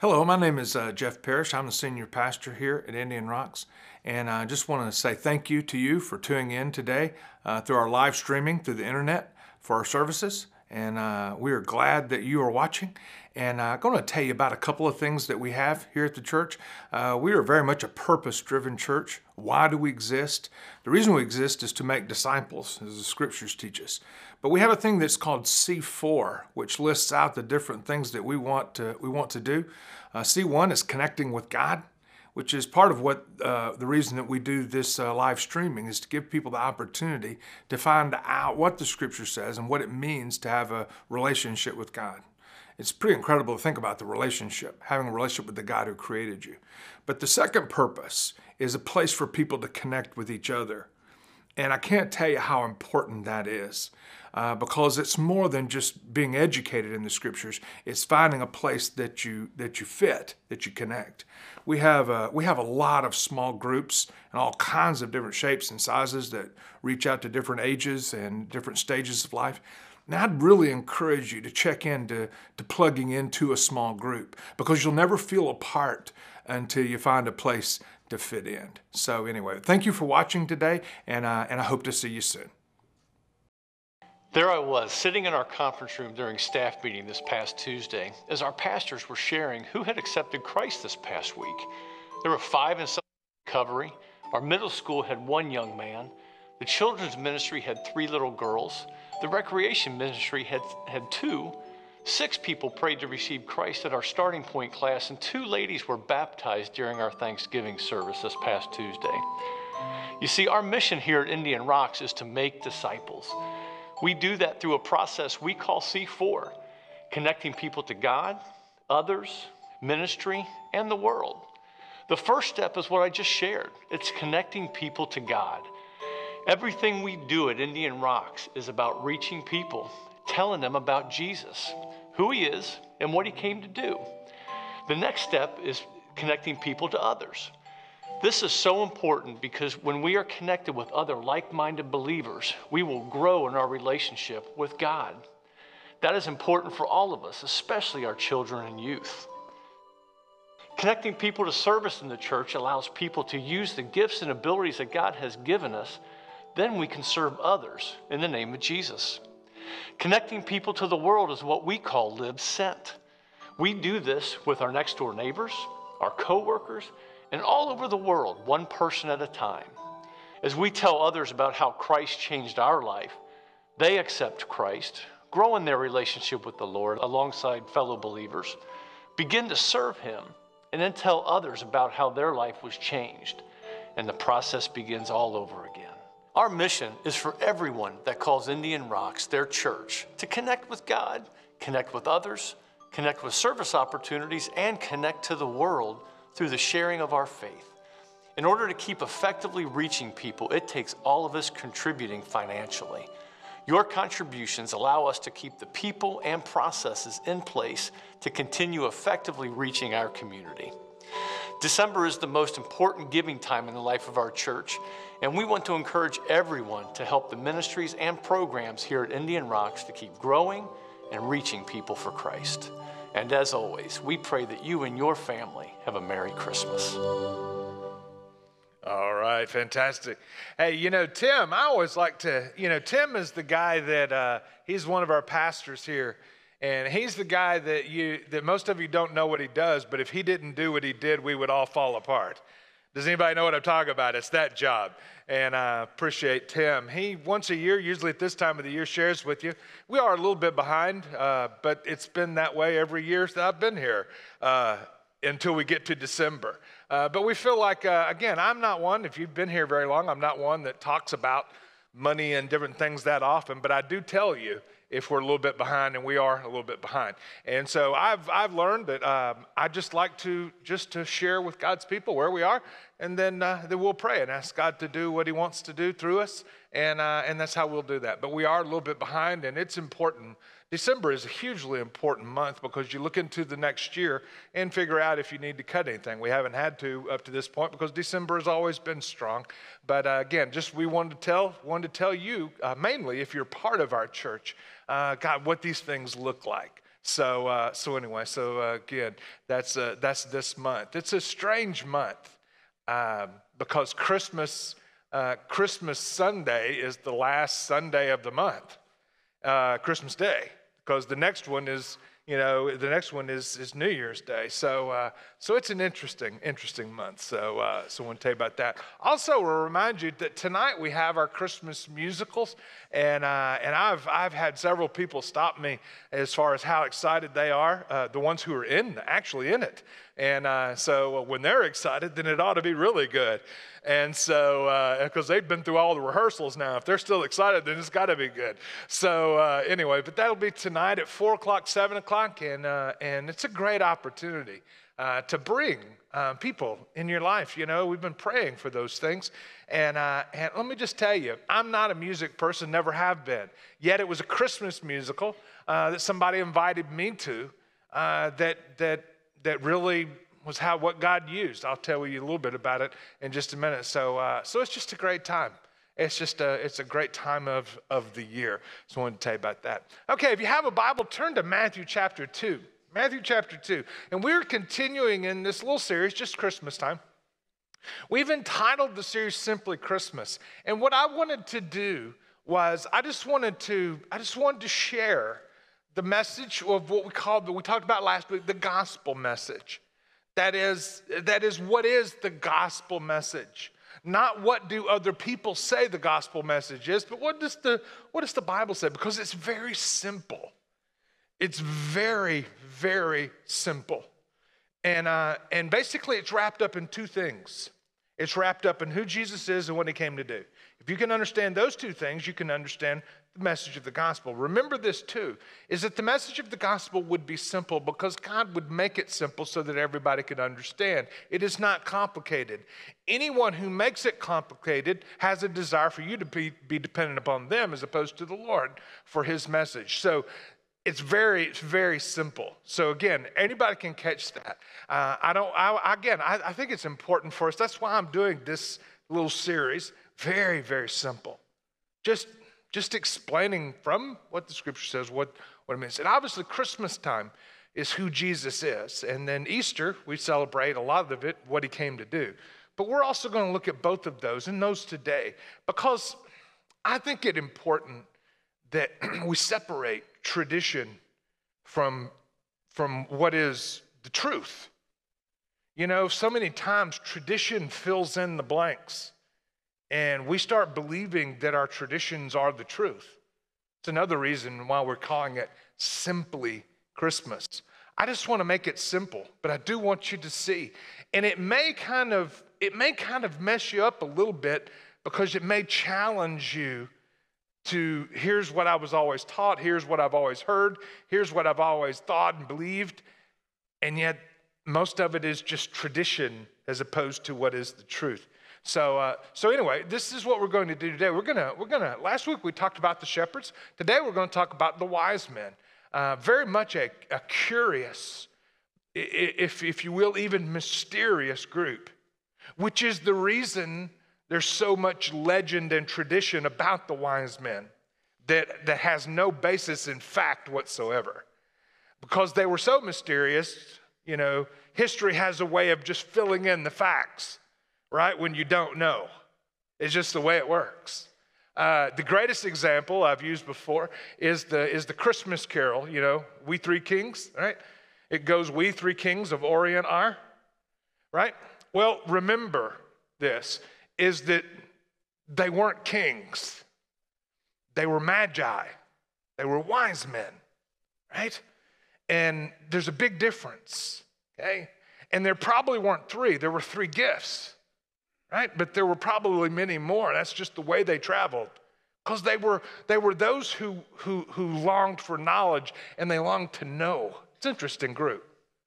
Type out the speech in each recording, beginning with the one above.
Hello, my name is Jeff Parrish. I'm the senior pastor here at Indian Rocks, and I just want to say thank you to you for tuning in today through our live streaming through the internet for our services, and we are glad that you are watching. And I'm going to tell you about a couple of things that we have here at the church. We are very much a purpose-driven church. Why do we exist? The reason we exist is to make disciples, as the scriptures teach us. But we have a thing that's called C4, which lists out the different things that we want to do. C1 is connecting with God, which is part of what the reason that we do this live streaming is to give people the opportunity to find out what the scripture says and what it means to have a relationship with God. It's pretty incredible to think about the relationship, having a relationship with the God who created you. But the second purpose is a place for people to connect with each other. And I can't tell you how important that is because it's more than just being educated in the scriptures. It's finding a place that you fit, that you connect. We have a lot of small groups and all kinds of different shapes and sizes that reach out to different ages and different stages of life. Now, I'd really encourage you to check into plugging into a small group because you'll never feel apart until you find a place to fit in. So anyway, thank you for watching today, and I hope to see you soon. There I was, sitting in our conference room during staff meeting this past Tuesday, as our pastors were sharing who had accepted Christ this past week. There were 5 in recovery. Our middle school had 1 young man. The children's ministry had 3 little girls. The recreation ministry had 2. 6 people prayed to receive Christ at our starting point class, and 2 ladies were baptized during our Thanksgiving service this past Tuesday. You see, our mission here at Indian Rocks is to make disciples. We do that through a process we call C4, connecting people to God, others, ministry, and the world. The first step is what I just shared. It's connecting people to God. Everything we do at Indian Rocks is about reaching people, telling them about Jesus, who he is, and what he came to do. The next step is connecting people to others. This is so important because when we are connected with other like-minded believers, we will grow in our relationship with God. That is important for all of us, especially our children and youth. Connecting people to service in the church allows people to use the gifts and abilities that God has given us. Then we can serve others in the name of Jesus. Connecting people to the world is what we call Live Sent. We do this with our next door neighbors, our coworkers, and all over the world, one person at a time. As we tell others about how Christ changed our life, they accept Christ, grow in their relationship with the Lord alongside fellow believers, begin to serve him, and then tell others about how their life was changed. And the process begins all over again. Our mission is for everyone that calls Indian Rocks their church to connect with God, connect with others, connect with service opportunities, and connect to the world through the sharing of our faith. In order to keep effectively reaching people, it takes all of us contributing financially. Your contributions allow us to keep the people and processes in place to continue effectively reaching our community. December is the most important giving time in the life of our church, and we want to encourage everyone to help the ministries and programs here at Indian Rocks to keep growing and reaching people for Christ. And as always, we pray that you and your family have a Merry Christmas. All right, fantastic. Hey, Tim, I always like to, Tim is the guy that, he's one of our pastors here. And he's the guy that most of you don't know what he does, but if he didn't do what he did, we would all fall apart. Does anybody know what I'm talking about? It's that job. And I appreciate Tim. He, once a year, usually at this time of the year, shares with you. We are a little bit behind, but it's been that way every year that I've been here until we get to December. But we feel like, again, I'm not one, if you've been here very long, I'm not one that talks about money and different things that often, but I do tell you if we're a little bit behind, and we are a little bit behind. And so I've learned that I just like to share with God's people where we are, and then we'll pray and ask God to do what he wants to do through us, and that's how we'll do that. But we are a little bit behind, and it's important. December is a hugely important month because you look into the next year and figure out if you need to cut anything. We haven't had to up to this point because December has always been strong. But again, we wanted to tell you, mainly if you're part of our church, God, what these things look like. So anyway, again, that's this month. It's a strange month because Christmas Sunday is the last Sunday of the month, Christmas Day, because the next one is New Year's Day. So it's an interesting month. So I want to tell you about that. Also, we'll remind you that tonight we have our Christmas musicals, and I've had several people stop me as far as how excited they are, the ones who are actually in it. And so when they're excited, then it ought to be really good. And so, because they've been through all the rehearsals now, if they're still excited, then it's got to be good. So anyway, but that'll be tonight at 4 o'clock, 7 o'clock, and it's a great opportunity to bring people in your life. You know, we've been praying for those things. And let me just tell you, I'm not a music person, never have been. Yet it was a Christmas musical that somebody invited me to that really was what God used. I'll tell you a little bit about it in just a minute. So it's just a great time. It's a great time of the year. So I wanted to tell you about that. Okay, if you have a Bible, turn to Matthew chapter 2. Matthew chapter 2. And we're continuing in this little series, just Christmas time. We've entitled the series simply Christmas. And what I wanted to do was I just wanted to share the message of what we talked about last week, the gospel message. That is what is the gospel message? Not what do other people say the gospel message is, but what does the Bible say? Because it's very simple. It's very, very simple. And basically it's wrapped up in two things. It's wrapped up in who Jesus is and what he came to do. If you can understand those two things, you can understand the message of the gospel. Remember this too, is that the message of the gospel would be simple because God would make it simple so that everybody could understand. It is not complicated. Anyone who makes it complicated has a desire for you to be dependent upon them as opposed to the Lord for his message. So it's very, very simple. So again, anybody can catch that. I think it's important for us. That's why I'm doing this little series. Very, very simple. Just explaining from what the scripture says, what it means. And obviously Christmas time is who Jesus is. And then Easter, we celebrate a lot of it, what he came to do. But we're also going to look at both of those and those today because I think it's important that we separate tradition from what is the truth. You know, so many times tradition fills in the blanks. And we start believing that our traditions are the truth. It's another reason why we're calling it simply Christmas. I just want to make it simple, but I do want you to see. And it may kind of mess you up a little bit because it may challenge you to here's what I was always taught, here's what I've always heard, here's what I've always thought and believed. And yet most of it is just tradition as opposed to what is the truth. So anyway, this is what we're going to do today. We're gonna. Last week we talked about the shepherds. Today we're going to talk about the wise men. Very much a curious, if you will, even mysterious group, which is the reason there's so much legend and tradition about the wise men that has no basis in fact whatsoever, because they were so mysterious. You know, history has a way of just filling in the facts. Right, when you don't know. It's just the way it works. The greatest example I've used before is the Christmas carol, you know, We Three Kings, right? It goes, we three kings of Orient are, right? Well, remember this, is that they weren't kings. They were magi. They were wise men, right? And there's a big difference, okay? And there probably weren't three. There were three gifts. Right? But there were probably many more. That's just the way they traveled. Because they were those who longed for knowledge and they longed to know. It's an interesting group.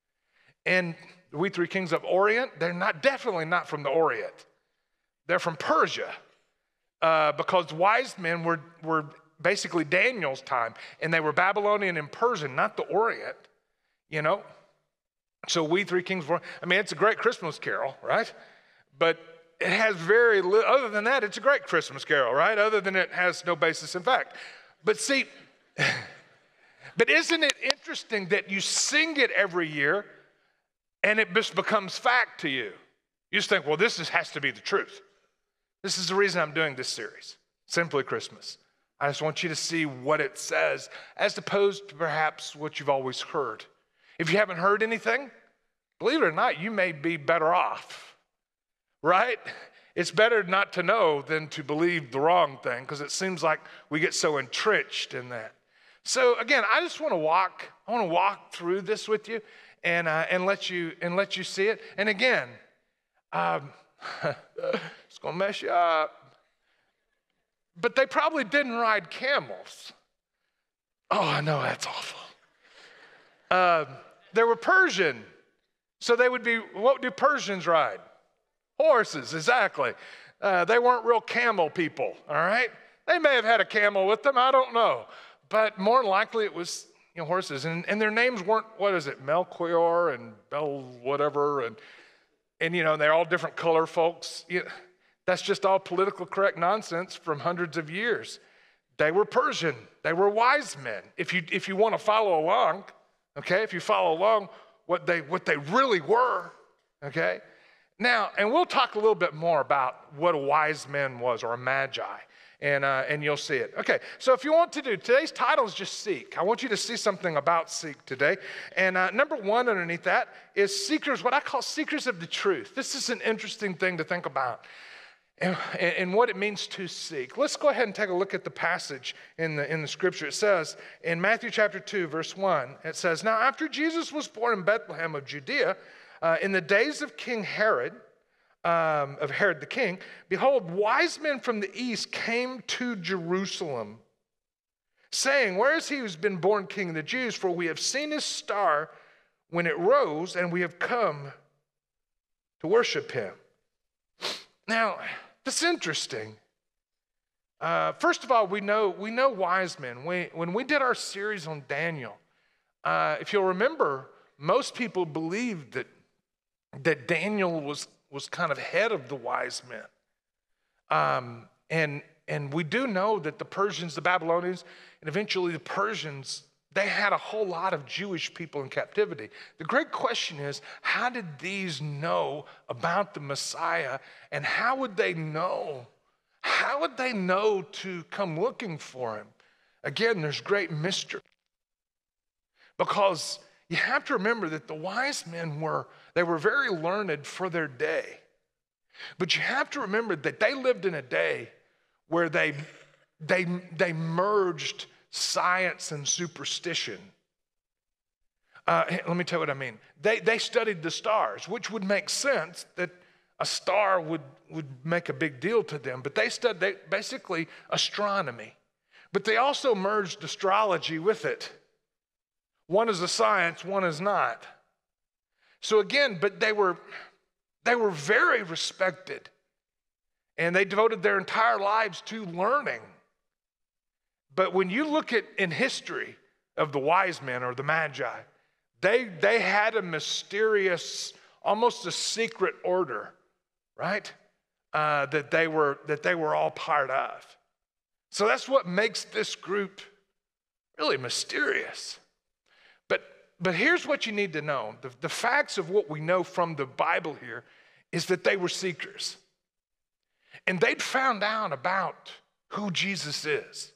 And we three kings of Orient, they're definitely not from the Orient. They're from Persia. Because wise men were basically Daniel's time. And they were Babylonian and Persian, not the Orient. You know? So we three kings of Orient. I mean, it's a great Christmas carol, right? But it has very little, other than that, it's a great Christmas carol, right? Other than it has no basis in fact. But see, But isn't it interesting that you sing it every year and it just becomes fact to you? You just think, well, has to be the truth. This is the reason I'm doing this series, Simply Christmas. I just want you to see what it says as opposed to perhaps what you've always heard. If you haven't heard anything, believe it or not, you may be better off, right? It's better not to know than to believe the wrong thing because it seems like we get so entrenched in that. So again, I just want to walk through this with you and let you see it. And again, it's going to mess you up. But they probably didn't ride camels. Oh, I know, that's awful. They were Persian. So they would be, what do Persians ride? Horses, exactly. They weren't real camel people, all right? They may have had a camel with them, I don't know. But more than likely it was horses. And their names weren't, Melchior and Bel whatever. And they're all different color folks. That's just all politically correct nonsense from hundreds of years. They were Persian. They were wise men. If you want to follow along, okay, if you follow along what they really were, okay? Now, and we'll talk a little bit more about what a wise man was or a magi, and you'll see it. Okay, so if you want to do, today's title is just Seek. I want you to see something about Seek today. And number one underneath that is seekers, what I call seekers of the truth. This is an interesting thing to think about. And what it means to seek. Let's go ahead and take a look at the passage in the scripture. It says in Matthew chapter 2, verse 1, it says, "Now after Jesus was born in Bethlehem of Judea, in the days of King Herod, of Herod the king, behold, wise men from the east came to Jerusalem, saying, where is he who's been born king of the Jews? For we have seen his star when it rose, and we have come to worship him." Now, that's interesting. First of all, we know wise men. When we did our series on Daniel, if you'll remember, most people believed that Daniel was kind of head of the wise men. And we do know that the Persians, the Babylonians, and eventually the Persians, they had a whole lot of Jewish people in captivity. The great question is, how did these know about the Messiah, and how would they know? How would they know to come looking for him? Again, there's great mystery. Because you have to remember that the wise men were very learned for their day. But you have to remember that they lived in a day where they merged science and superstition. Let me tell you what I mean. They studied the stars, which would make sense that a star would make a big deal to them. But they studied basically astronomy. But they also merged astrology with it. One is a science, one is not. So again, but they were very respected. And they devoted their entire lives to learning. But when you look at in history of the wise men or the magi, they had a mysterious, almost a secret order, right? That they were all part of. So that's what makes this group really mysterious. But here's what you need to know. The facts of what we know from the Bible here is that they were seekers. And they'd found out about who Jesus is.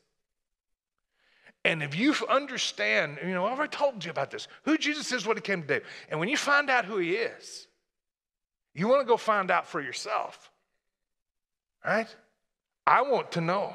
And if you understand, I've already told you about this, who Jesus is, what he came to do. And when you find out who he is, you want to go find out for yourself, right? I want to know.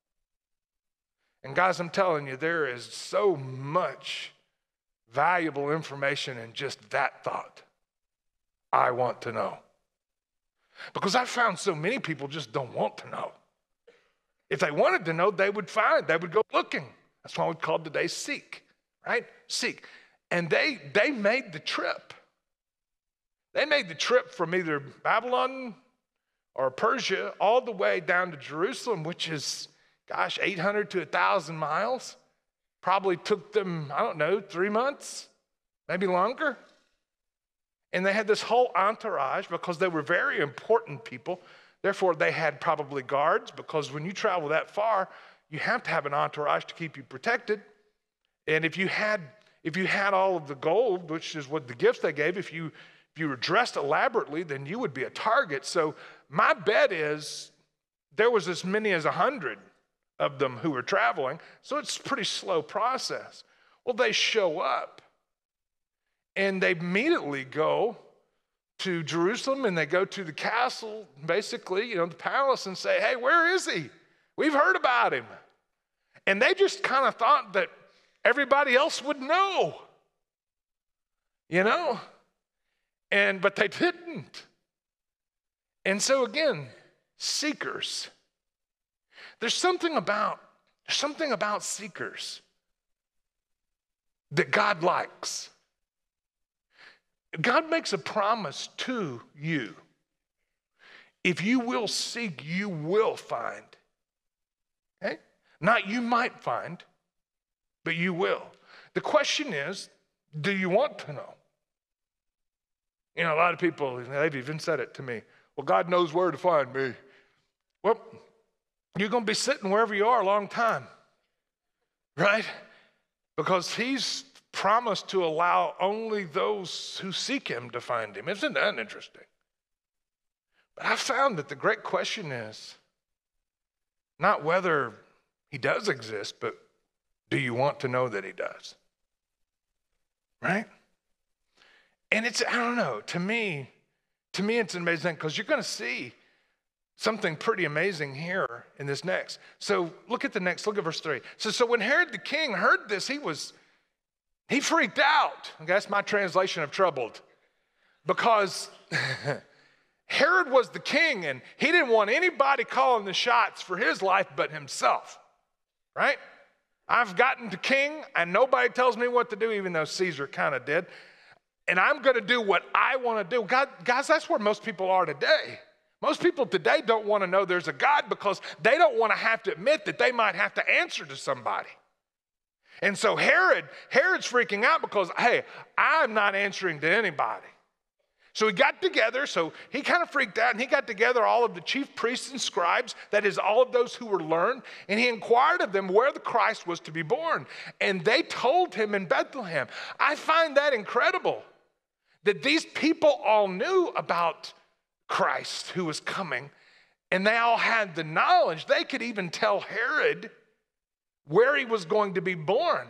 And guys, I'm telling you, there is so much valuable information in just that thought. I want to know. Because I've found so many people just don't want to know. If they wanted to know, they would go looking. That's why we called today Seek, right? Seek. And they made the trip. They made the trip from either Babylon or Persia all the way down to Jerusalem, which is, 800 to 1,000 miles. Probably took them, 3 months, maybe longer. And they had this whole entourage because they were very important people. Therefore, they had probably guards because when you travel that far, you have to have an entourage to keep you protected. And if you had all of the gold, which is what the gifts they gave, if you were dressed elaborately, then you would be a target. So my bet is there was as many as 100 of them who were traveling. So it's a pretty slow process. Well, they show up and they immediately go to Jerusalem and they go to the castle, basically, the palace, and say, hey, where is he? We've heard about him. And they just kind of thought that everybody else would know, but they didn't. And so again, seekers. There's something about seekers that God likes. God makes a promise to you. If you will seek, you will find. Okay? Not you might find, but you will. The question is, do you want to know? A lot of people, they've even said it to me. Well, God knows where to find me. Well, you're going to be sitting wherever you are a long time, right? Because he's promised to allow only those who seek him to find him. Isn't that interesting? But I found that the great question is not whether he does exist, but do you want to know that he does? Right? And I don't know, to me it's an amazing thing because you're going to see something pretty amazing here in this next. So look at verse 3. So when Herod the king heard this, he freaked out. Okay, that's my translation of troubled. Because Herod was the king and he didn't want anybody calling the shots for his life but himself, right? I've gotten to king and nobody tells me what to do, even though Caesar kind of did. And I'm going to do what I want to do. Guys, that's where most people are today. Most people today don't want to know there's a God because they don't want to have to admit that they might have to answer to somebody. And so Herod's freaking out because, hey, I'm not answering to anybody. So he got together, so he kind of freaked out, and he got together all of the chief priests and scribes, that is, all of those who were learned, and he inquired of them where the Christ was to be born. And they told him in Bethlehem. I find that incredible, that these people all knew about Christ who was coming, and they all had the knowledge. They could even tell Herod where he was going to be born.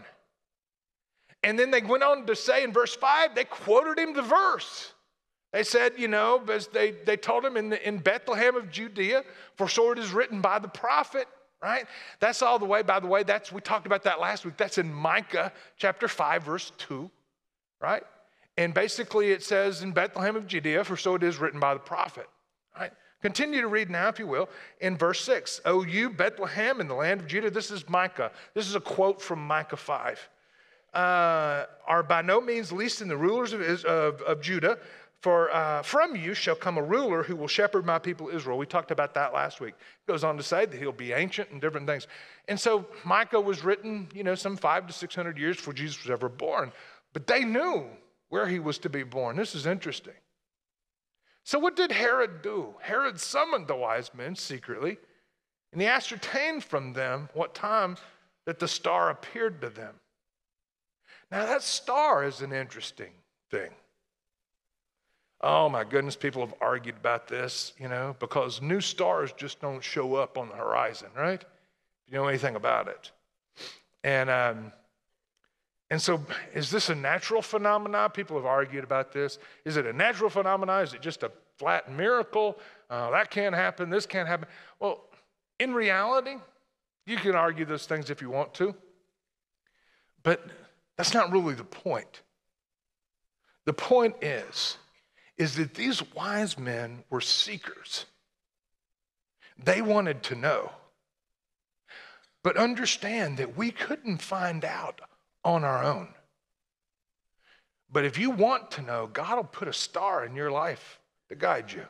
And then they went on to say in verse 5, they quoted him the verse. They said, as they told him in Bethlehem of Judea, for so it is written by the prophet, right? That's all the way, by the way, we talked about that last week. That's in Micah chapter 5, verse 2, right? And basically it says in Bethlehem of Judea, for so it is written by the prophet, right? Continue to read now, if you will, in verse 6. O you, Bethlehem, in the land of Judah, this is Micah. This is a quote from Micah 5. Are by no means least in the rulers of Judah, for from you shall come a ruler who will shepherd my people Israel. We talked about that last week. It goes on to say that he'll be ancient and different things. And so Micah was written, some 500 to 600 years before Jesus was ever born. But they knew where he was to be born. This is interesting. So what did Herod do? Herod summoned the wise men secretly, and he ascertained from them what time that the star appeared to them. Now that star is an interesting thing. Oh my goodness, people have argued about this, because new stars just don't show up on the horizon, right? If you know anything about it. And so is this a natural phenomenon? People have argued about this. Is it a natural phenomenon? Is it just a flat miracle? That can't happen, this can't happen. Well, in reality, you can argue those things if you want to, but that's not really the point. The point is that these wise men were seekers. They wanted to know. But understand that we couldn't find out on our own. But if you want to know, God will put a star in your life to guide you.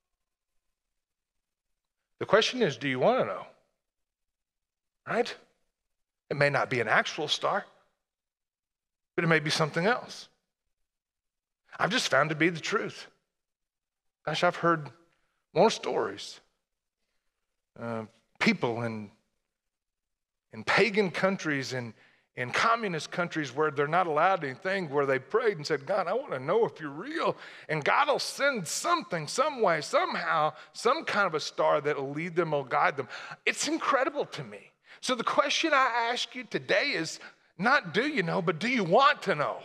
The question is, do you want to know? Right? It may not be an actual star, but it may be something else. I've just found to be the truth. Gosh, I've heard more stories. People in pagan countries, in in communist countries where they're not allowed anything, where they prayed and said, God, I want to know if you're real. And God will send something, some way, somehow, some kind of a star that will lead them or guide them. It's incredible to me. So the question I ask you today is not do you know, but do you want to know?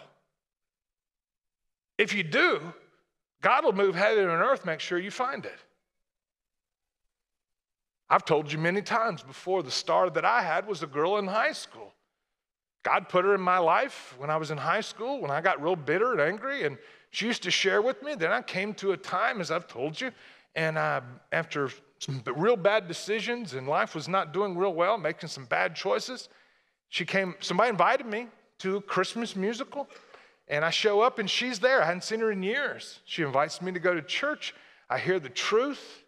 If you do, God will move heaven and earth, make sure you find it. I've told you many times before, the star that I had was a girl in high school. God put her in my life when I was in high school, when I got real bitter and angry, and she used to share with me. Then I came to a time, as I've told you, and after some real bad decisions and life was not doing real well, making some bad choices, somebody invited me to a Christmas musical, and I show up and she's there. I hadn't seen her in years. She invites me to go to church. I hear the truth.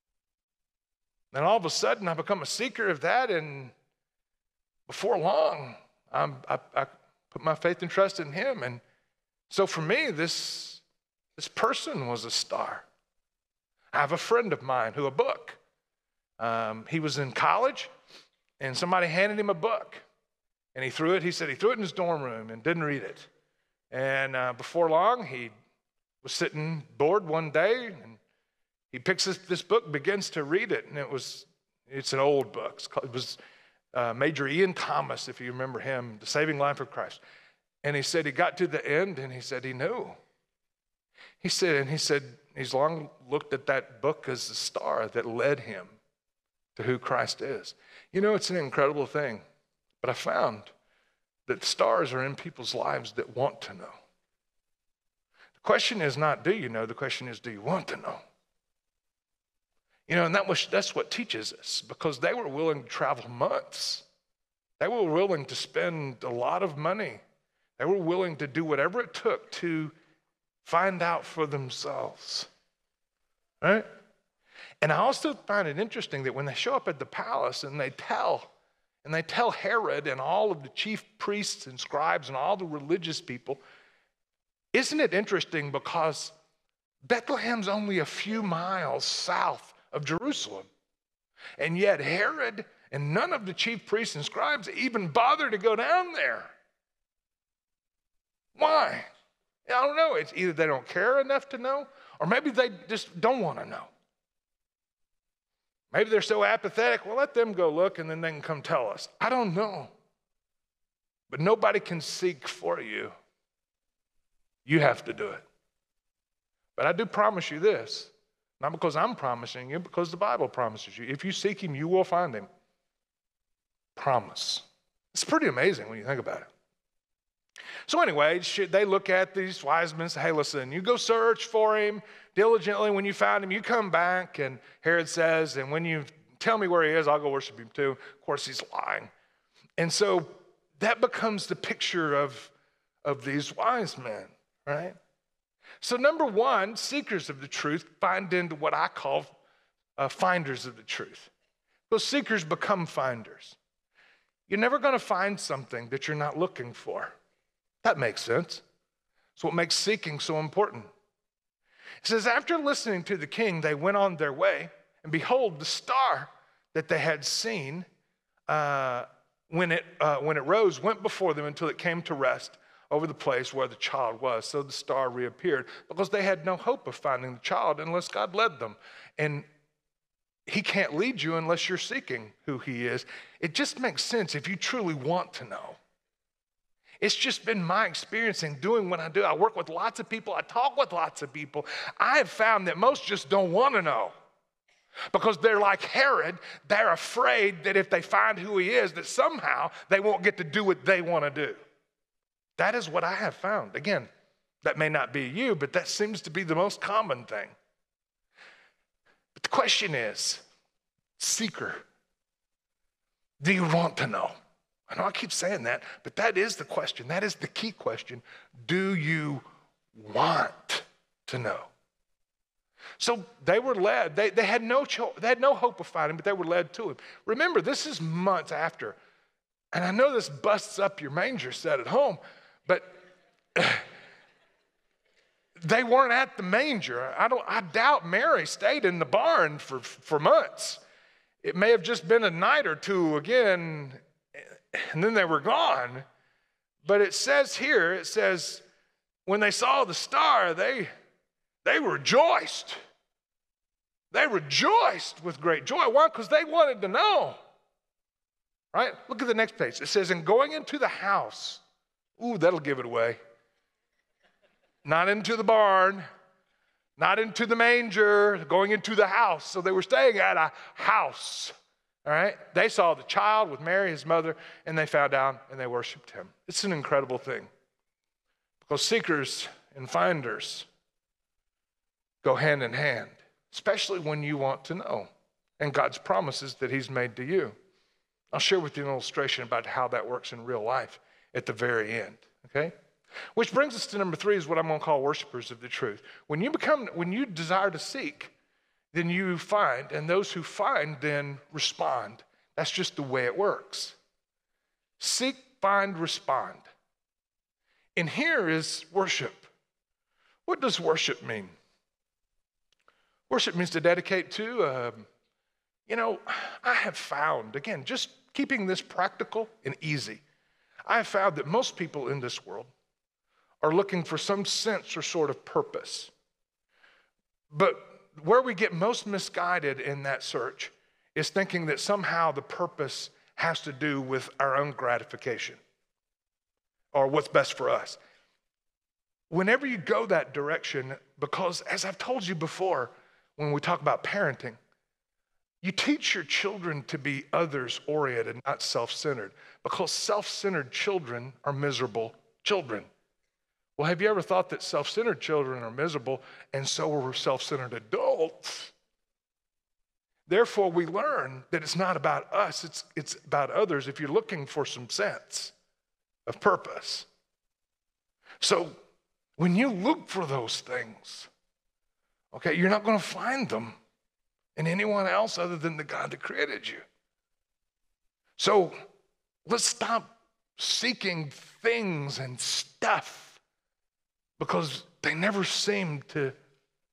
Then all of a sudden I become a seeker of that, and before long, I put my faith and trust in him. And so for me, this person was a star. I have a friend of mine who a book. He was in college, and somebody handed him a book. And he said he threw it in his dorm room and didn't read it. And before long, he was sitting bored one day, and he picks this book, begins to read it, and it's an old book. It was Major Ian Thomas, if you remember him, The Saving Life of Christ. And he said he got to the end, and he said he knew. He said he's long looked at that book as the star that led him to who Christ is. You know, it's an incredible thing. But I found that stars are in people's lives that want to know. The question is not, do you know? The question is, do you want to know? You know, and that's what teaches us, because they were willing to travel months. They were willing to spend a lot of money. They were willing to do whatever it took to find out for themselves, right? And I also find it interesting that when they show up at the palace and they tell Herod and all of the chief priests and scribes and all the religious people, isn't it interesting, because Bethlehem's only a few miles south of Jerusalem. And yet Herod and none of the chief priests and scribes even bother to go down there. Why? I don't know. It's either they don't care enough to know, or maybe they just don't want to know. Maybe they're so apathetic, well, let them go look and then they can come tell us. I don't know. But nobody can seek for you. You have to do it. But I do promise you this, not because I'm promising you, because the Bible promises you. If you seek him, you will find him. Promise. It's pretty amazing when you think about it. So anyway, they look at these wise men and say, hey, listen, you go search for him diligently. When you find him, you come back. And Herod says, and when you tell me where he is, I'll go worship him too. Of course, he's lying. And so that becomes the picture of these wise men, right? So number one, seekers of the truth find into what I call finders of the truth. Those seekers become finders. You're never going to find something that you're not looking for. That makes sense. It's what makes seeking so important. It says, after listening to the king, they went on their way, and behold, the star that they had seen when it rose went before them until it came to rest over the place where the child was. So the star reappeared, because they had no hope of finding the child unless God led them. And he can't lead you unless you're seeking who he is. It just makes sense if you truly want to know. It's just been my experience in doing what I do. I work with lots of people. I talk with lots of people. I have found that most just don't want to know, because they're like Herod. They're afraid that if they find who he is, that somehow they won't get to do what they want to do. That is what I have found. Again, that may not be you, but that seems to be the most common thing. But the question is, seeker, do you want to know? I know I keep saying that, but that is the question. That is the key question. Do you want to know? So they were led. They had no hope of finding, but they were led to him. Remember, this is months after. And I know this busts up your manger set at home, but they weren't at the manger. I doubt Mary stayed in the barn for months. It may have just been a night or two again, and then they were gone. But it says here, it says, when they saw the star, they rejoiced. They rejoiced with great joy. Why? Because they wanted to know. Right? Look at the next page. It says, and going into the house. Ooh, that'll give it away. Not into the barn, not into the manger, going into the house. So they were staying at a house. All right? They saw the child with Mary, his mother, and they found out and they worshiped him. It's an incredible thing. Because seekers and finders go hand in hand, especially when you want to know and God's promises that he's made to you. I'll share with you an illustration about how that works in real life at the very end, okay? Which brings us to number 3 is what I'm going to call worshipers of the truth. When you desire to seek, then you find, and those who find then respond. That's just the way it works. Seek, find, respond. And here is worship. What does worship mean? Worship means to dedicate to. I have found, again, just keeping this practical and easy, I have found that most people in this world are looking for some sense or sort of purpose. But where we get most misguided in that search is thinking that somehow the purpose has to do with our own gratification or what's best for us. Whenever you go that direction, because as I've told you before, when we talk about parenting, you teach your children to be others-oriented, not self-centered, because self-centered children are miserable children. Well, have you ever thought that self-centered children are miserable and so are self-centered adults? Therefore, we learn that it's not about us, it's about others if you're looking for some sense of purpose. So when you look for those things, okay, you're not going to find them in anyone else other than the God that created you. So let's stop seeking things and stuff because they never seem to do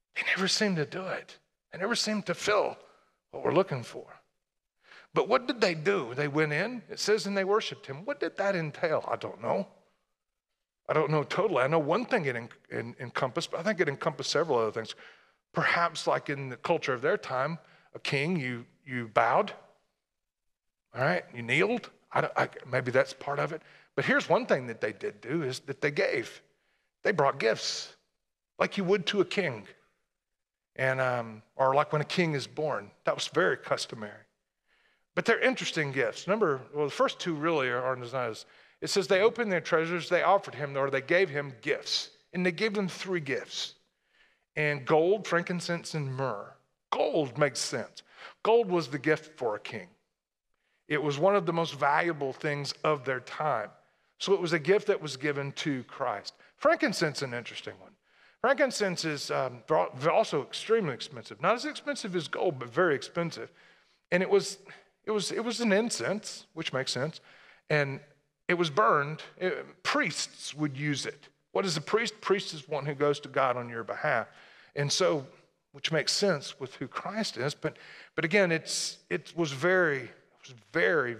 it. They never seem to fill what we're looking for. But what did they do? They went in, it says, and they worshiped him. What did that entail? I don't know. I don't know totally. I know one thing it encompassed, but I think it encompassed several other things. Perhaps like in the culture of their time, a king, you bowed, all right? You kneeled. Maybe that's part of it. But here's one thing that they did do is that they gave. They brought gifts like you would to a king. And or like when a king is born. That was very customary. But they're interesting gifts. The first two really aren't as nice. It says they opened their treasures, they offered him, or they gave him gifts. And they gave them 3 gifts. And gold, frankincense, and myrrh. Gold makes sense. Gold was the gift for a king. It was one of the most valuable things of their time. So it was a gift that was given to Christ. Frankincense, an interesting one. Frankincense is also extremely expensive. Not as expensive as gold, but very expensive. And it was an incense, which makes sense. And it was burned. Priests would use it. What is a priest? Priest is one who goes to God on your behalf. And so, which makes sense with who Christ is. But again, it was very, very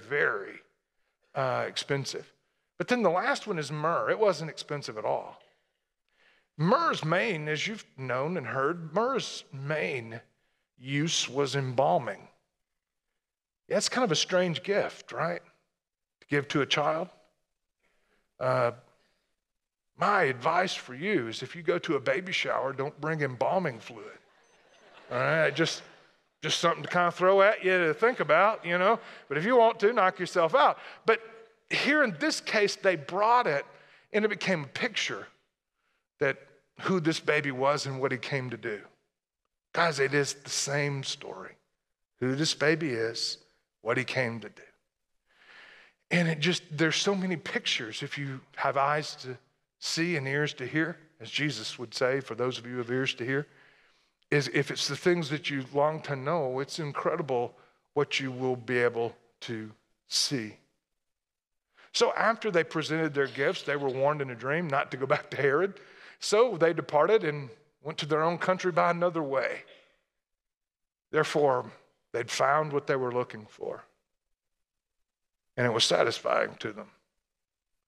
expensive. But then the last one is myrrh. It wasn't expensive at all. Myrrh's main, as you've known and heard, myrrh's main use was embalming. Yeah, it's kind of a strange gift, right? To give to a child. My advice for you is if you go to a baby shower, don't bring embalming fluid. All right, just something to kind of throw at you to think about, But if you want to, knock yourself out. But here in this case, they brought it, and it became a picture that who this baby was and what he came to do. Guys, it is the same story. Who this baby is, what he came to do. And there's so many pictures if you have eyes to see and ears to hear, as Jesus would say, for those of you who have ears to hear, is if it's the things that you long to know, it's incredible what you will be able to see. So after they presented their gifts, they were warned in a dream not to go back to Herod. So they departed and went to their own country by another way. Therefore, they'd found what they were looking for. And it was satisfying to them.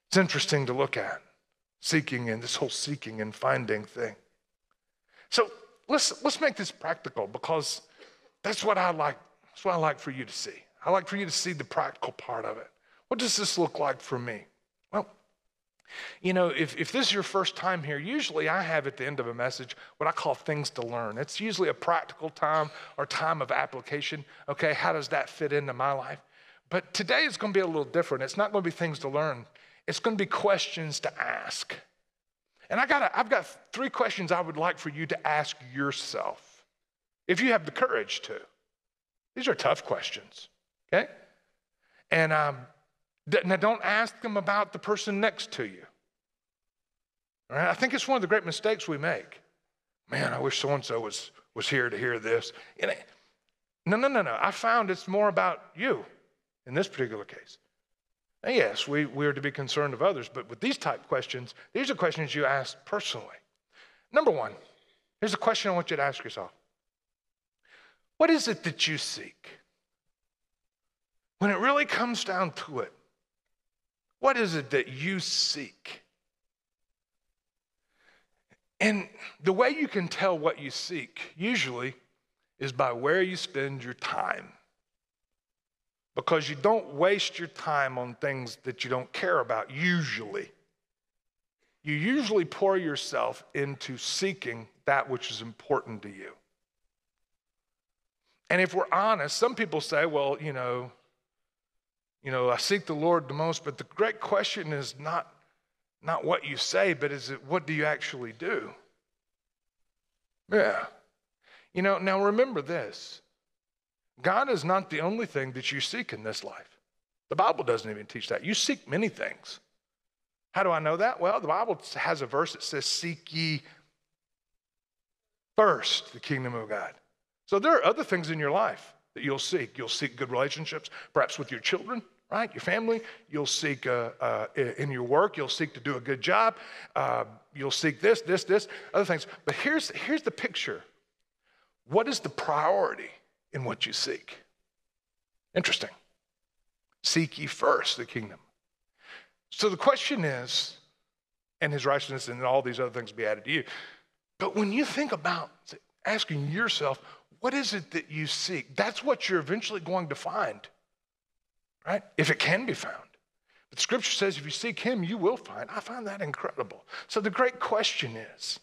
It's interesting to look at, seeking and this whole seeking and finding thing. So let's make this practical, because that's what I like. That's what I like for you to see. I like for you to see the practical part of it. What does this look like for me? Well, you know, if this is your first time here, usually I have at the end of a message what I call things to learn. It's usually a practical time or time of application. Okay, how does that fit into my life? But today is going to be a little different. It's not going to be things to learn. It's going to be questions to ask. And I've got 3 questions I would like for you to ask yourself, if you have the courage to. These are tough questions, okay? And now don't ask them about the person next to you. All right? I think it's one of the great mistakes we make. Man, I wish so-and-so was here to hear this. No. I found it's more about you in this particular case. Now, yes, we are to be concerned of others, but with these type questions, these are questions you ask personally. Number 1, here's a question I want you to ask yourself. What is it that you seek? When it really comes down to it, what is it that you seek? And the way you can tell what you seek usually is by where you spend your time. Because you don't waste your time on things that you don't care about, usually. You usually pour yourself into seeking that which is important to you. And if we're honest, some people say, well, you know, I seek the Lord the most, but the great question is not what you say, but is it what do you actually do? Yeah. You know, now remember this. God is not the only thing that you seek in this life. The Bible doesn't even teach that. You seek many things. How do I know that? Well, the Bible has a verse that says, seek ye first the kingdom of God. So there are other things in your life that you'll seek. You'll seek good relationships, perhaps with your children, right? Your family. You'll seek in your work. You'll seek to do a good job. You'll seek this, other things. But here's the picture. What is the priority in what you seek? Interesting. Seek ye first the kingdom. So the question is, and his righteousness and all these other things be added to you. But when you think about asking yourself, what is it that you seek? That's what you're eventually going to find, right? If it can be found. But the scripture says if you seek him, you will find. I find that incredible. So the great question is,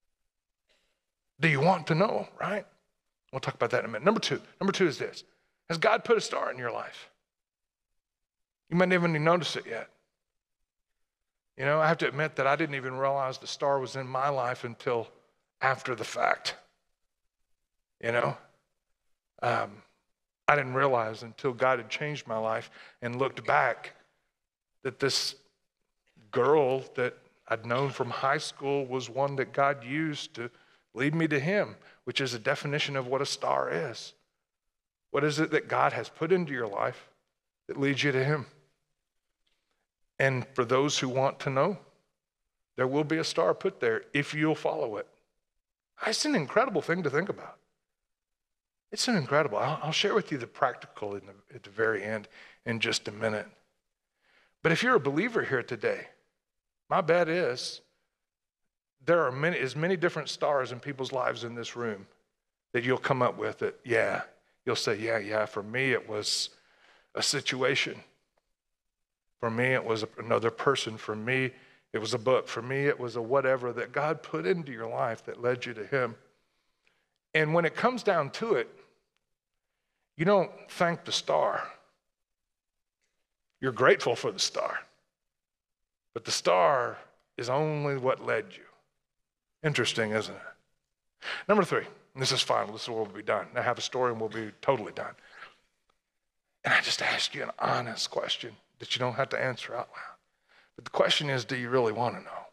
do you want to know, right? We'll talk about that in a minute. Number two is this. Has God put a star in your life? You might never even notice it yet. You know, I have to admit that I didn't even realize the star was in my life until after the fact. You know, I didn't realize until God had changed my life and looked back that this girl that I'd known from high school was one that God used to lead me to him, which is a definition of what a star is. What is it that God has put into your life that leads you to him? And for those who want to know, there will be a star put there if you'll follow it. It's an incredible thing to think about. It's an incredible. I'll share with you the practical at the very end in just a minute. But if you're a believer here today, my bet is there are as many different stars in people's lives in this room that you'll come up with it. Yeah, you'll say, yeah, for me it was a situation. For me it was another person. For me it was a book. For me it was a whatever that God put into your life that led you to him. And when it comes down to it, you don't thank the star. You're grateful for the star. But the star is only what led you. Interesting, isn't it? Number 3, and this is final. This is where we'll be done. Now have a story and we'll be totally done. And I just ask you an honest question that you don't have to answer out loud. But the question is, do you really want to know?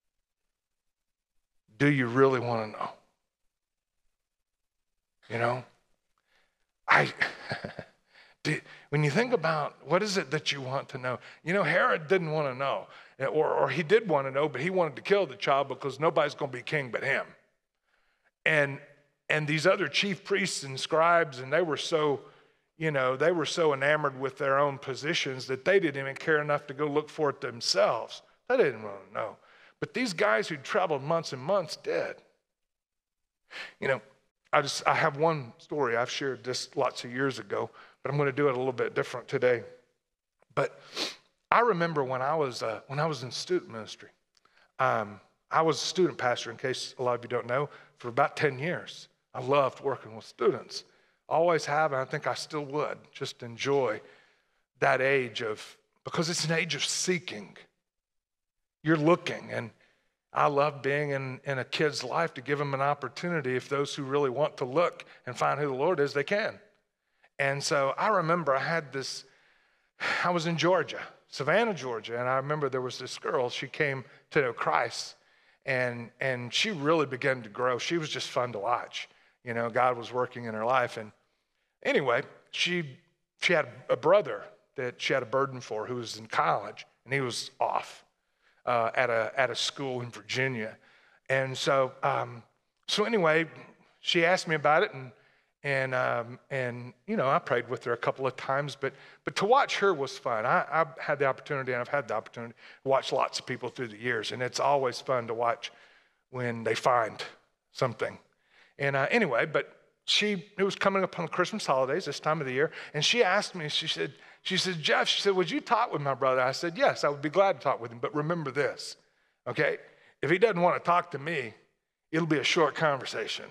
Do you really want to know? You know, when you think about what is it that you want to know, you know, Herod didn't want to know, or he did want to know, but he wanted to kill the child because nobody's going to be king but him. And these other chief priests and scribes, and they were so, they were so enamored with their own positions that they didn't even care enough to go look for it themselves. They didn't want to know. But these guys who traveled months and months did. I have one story. I've shared this lots of years ago, but I'm going to do it a little bit different today. But I remember when I was in student ministry, I was a student pastor, in case a lot of you don't know, for about 10 years. I loved working with students. Always have, and I think I still would. Just enjoy that age because it's an age of seeking. You're looking, and I love being in a kid's life to give them an opportunity, if those who really want to look and find who the Lord is, they can. And so I remember I was in Georgia, Savannah, Georgia, and I remember there was this girl, she came to know Christ, and she really began to grow. She was just fun to watch. God was working in her life. And anyway, she had a brother that she had a burden for who was in college, and he was off at a school in Virginia. And so anyway, she asked me about it, and I prayed with her a couple of times, but to watch her was fun. I had the opportunity, and I've had the opportunity to watch lots of people through the years, and it's always fun to watch when they find something. And anyway, but it was coming up on the Christmas holidays, this time of the year, and she asked me, she said, Jeff, she said, would you talk with my brother? I said, yes, I would be glad to talk with him, but remember this, okay? If he doesn't want to talk to me, it'll be a short conversation,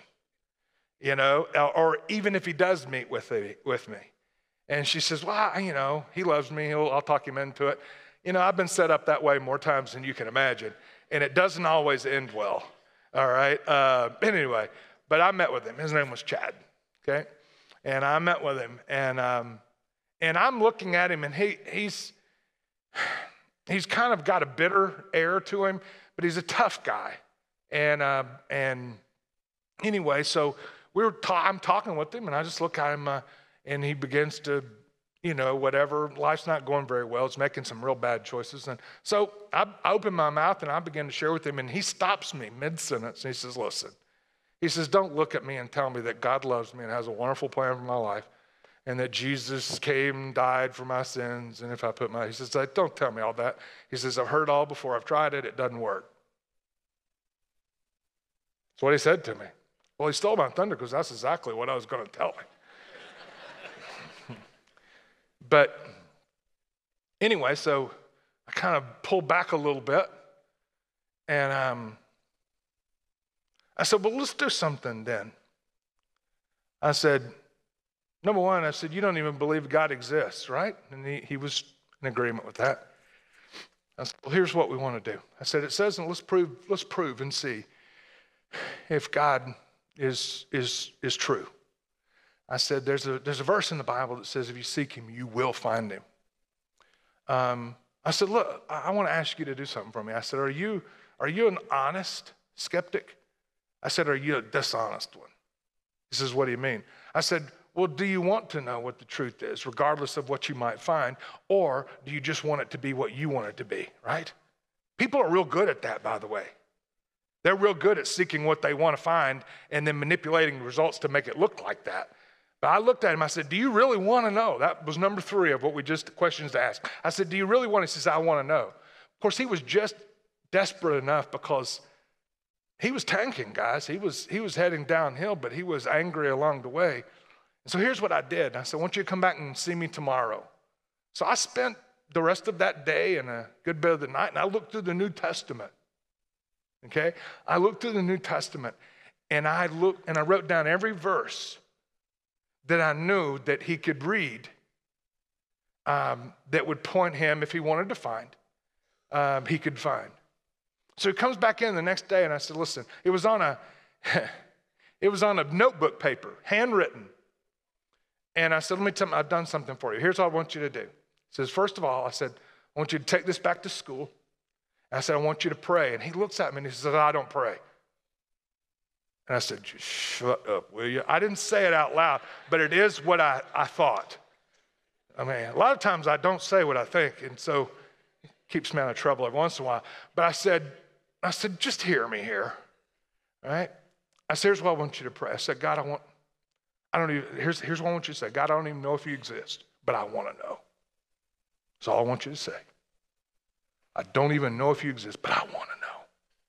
or even if he does meet with me. And she says, well, he loves me, I'll talk him into it. I've been set up that way more times than you can imagine, and it doesn't always end well, all right? Anyway, but I met with him. His name was Chad, okay? And I met with him, and I'm looking at him, and he's kind of got a bitter air to him, but he's a tough guy. And anyway, so I'm talking with him, and I just look at him, and he begins to, whatever, life's not going very well. It's making some real bad choices. And so I open my mouth, and I begin to share with him, and he stops me mid-sentence, and he says, listen. He says, don't look at me and tell me that God loves me and has a wonderful plan for my life, and that Jesus came and died for my sins, and if I he says, don't tell me all that. He says, I've heard all before. I've tried it. It doesn't work. That's what he said to me. Well, he stole my thunder because that's exactly what I was going to tell him. But anyway, so I kind of pulled back a little bit, and I said, well, let's do something then. I said, number one, I said, you don't even believe God exists, right? And he was in agreement with that. I said, well, here's what we want to do. I said, it says, and let's prove and see if God is true. I said, there's a verse in the Bible that says, if you seek him, you will find him. I said, look, I want to ask you to do something for me. I said, are you an honest skeptic? I said, are you a dishonest one? He says, what do you mean? I said, well, do you want to know what the truth is, regardless of what you might find, or do you just want it to be what you want it to be, right? People are real good at that, by the way. They're real good at seeking what they want to find and then manipulating results to make it look like that. But I looked at him, I said, do you really want to know? That was number 3 of what questions to ask. I said, do you really want to? He says, I want to know. Of course, he was just desperate enough because he was tanking, guys. He was heading downhill, but he was angry along the way. And so here's what I did. I said, I want you to come back and see me tomorrow. So I spent the rest of that day and a good bit of the night, and I looked through the New Testament. Okay? I looked through the New Testament, and I wrote down every verse that I knew that he could read that would point him, if he wanted to find, he could find. So he comes back in the next day, and I said, listen, it was on a notebook paper, handwritten. And I said, let me tell you, I've done something for you. Here's what I want you to do. He says, first of all, I said, I want you to take this back to school. And I said, I want you to pray. And he looks at me and he says, I don't pray. And I said, just shut up, will you? I didn't say it out loud, but it is what I thought. I mean, a lot of times I don't say what I think, and so it keeps me out of trouble every once in a while. But I said, just hear me here, all right? I said, here's what I want you to pray. I said, God, Here's what I want you to say. God, I don't even know if you exist, but I want to know. That's all I want you to say. I don't even know if you exist, but I want to know.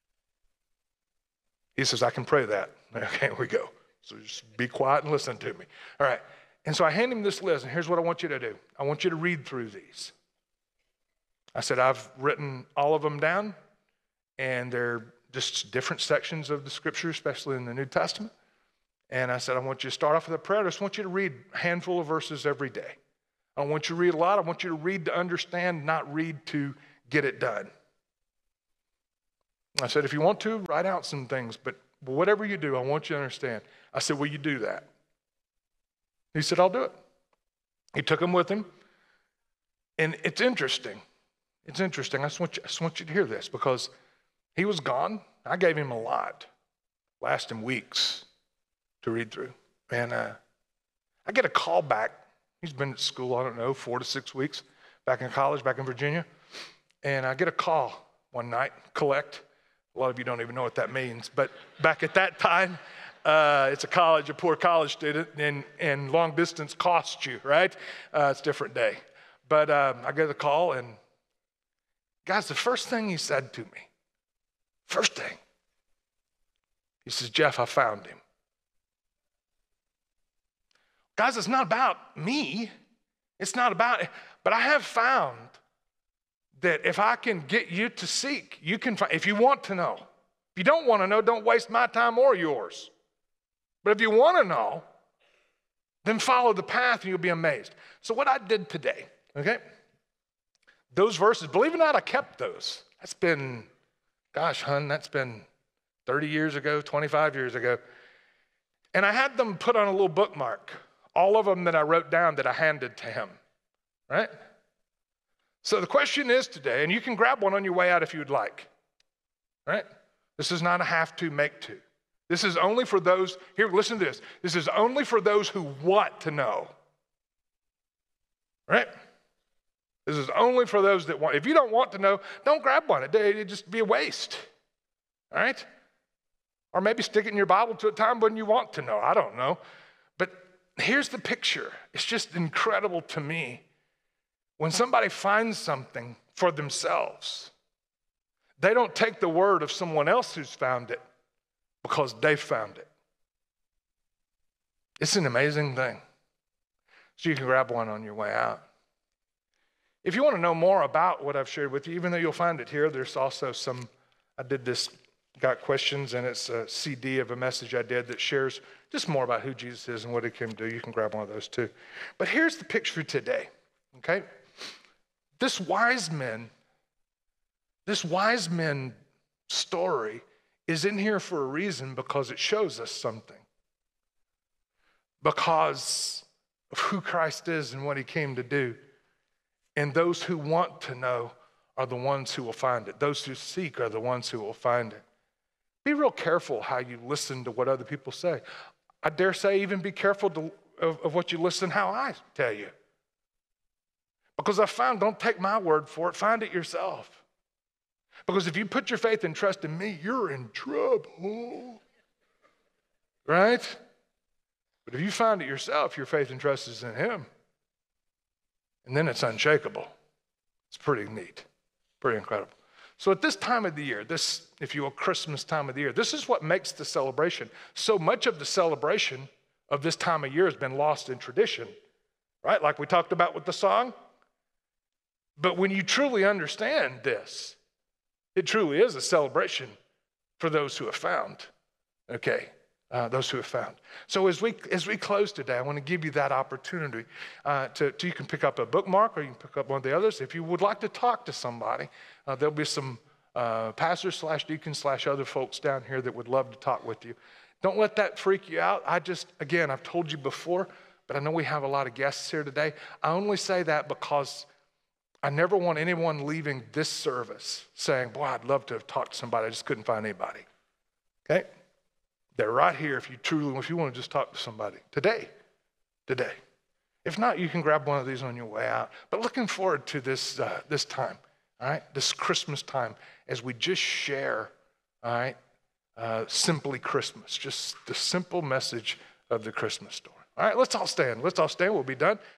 He says, I can pray that. Okay, here we go. So just be quiet and listen to me. All right. And so I hand him this list, and here's what I want you to do. I want you to read through these. I said, I've written all of them down, and they're just different sections of the scripture, especially in the New Testament. And I said, I want you to start off with a prayer. I just want you to read a handful of verses every day. I don't want you to read a lot. I want you to read to understand, not read to get it done. I said, if you want to, write out some things, but whatever you do, I want you to understand. I said, will you do that? He said, I'll do it. He took them with him. And it's interesting. It's interesting. I just want you to hear this because he was gone. I gave him a lot, lasting weeks to read through. And I get a call back. He's been at school, I don't know, 4 to 6 weeks, back in college, back in Virginia. And I get a call one night, collect. A lot of you don't even know what that means. But back at that time, it's a poor college student, and long distance costs you, right? It's a different day. But I get a call, and guys, the first thing he said to me, he says, Jeff, I found him. Guys, it's not about me. It's not about, but I have found that if I can get you to seek, you can find, if you want to know. If you don't want to know, don't waste my time or yours. But if you want to know, then follow the path and you'll be amazed. So what I did today, okay, those verses, believe it or not, I kept those. That's been, gosh, hun, that's been 30 years ago, 25 years ago. And I had them put on a little bookmark, all of them that I wrote down that I handed to him, right? So the question is today, and you can grab one on your way out if you would like, right? This is not a have to, make to. This is only for those, here, listen to this. This is only for those who want to know, right? This is only for those that want. If you don't want to know, don't grab one. It'd just be a waste, all right? Or maybe stick it in your Bible to a time when you want to know. I don't know. But here's the picture. It's just incredible to me. When somebody finds something for themselves, they don't take the word of someone else who's found it because they found it. It's an amazing thing. So you can grab one on your way out. If you want to know more about what I've shared with you, even though you'll find it here, there's also got questions, and it's a CD of a message I did that shares just more about who Jesus is and what he came to do. You can grab one of those too. But here's the picture today, okay? This wise men story is in here for a reason because it shows us something. Because of who Christ is and what he came to do. And those who want to know are the ones who will find it. Those who seek are the ones who will find it. Be real careful how you listen to what other people say. I dare say even be careful of what you listen how I tell you. Because I found, don't take my word for it, find it yourself. Because if you put your faith and trust in me, you're in trouble. Right? But if you find it yourself, your faith and trust is in him. And then it's unshakable. It's pretty neat, pretty incredible. So at this time of the year, this, if you will, Christmas time of the year, this is what makes the celebration. So much of the celebration of this time of year has been lost in tradition, right? Like we talked about with the song. But when you truly understand this, it truly is a celebration for those who have found, okay? Those who have found. So as we close today, I want to give you that opportunity you can pick up a bookmark or you can pick up one of the others. If you would like to talk to somebody, there'll be some pastors / deacons / other folks down here that would love to talk with you. Don't let that freak you out. Again, I've told you before, but I know we have a lot of guests here today. I only say that because I never want anyone leaving this service saying, boy, I'd love to have talked to somebody. I just couldn't find anybody, okay? They're right here if you want to just talk to somebody today. If not, you can grab one of these on your way out. But looking forward to this time, all right? This Christmas time as we just share, all right, simply Christmas, just the simple message of the Christmas story. All right, let's all stand. Let's all stand. We'll be done.